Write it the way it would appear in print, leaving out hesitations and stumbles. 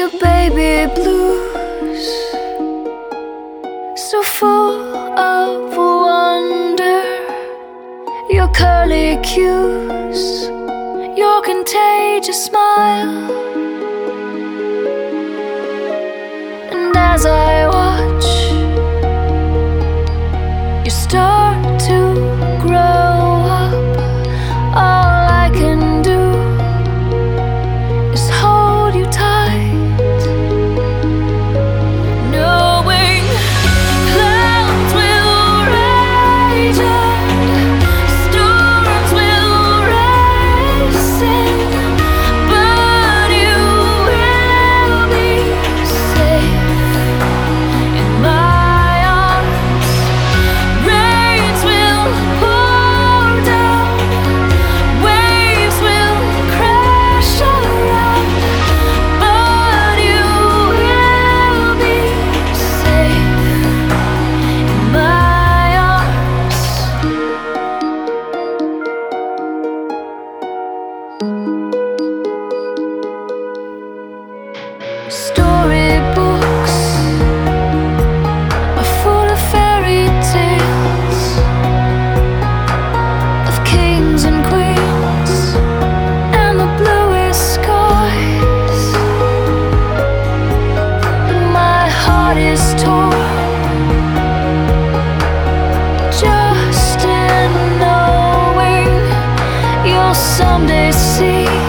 your baby blues, so full of wonder. Your curly cues, your contagious smile. And as I watch you start to grow up, all I can do is hold you tight, knowing clouds will rage and storms will race in, but you will be safe in my arms. Rains will pour down, waves will crash around, but you will be safe in my arms. Storybooks are full of fairy tales of kings and queens and the bluest skies, but my heart is torn just in knowing you'll someday see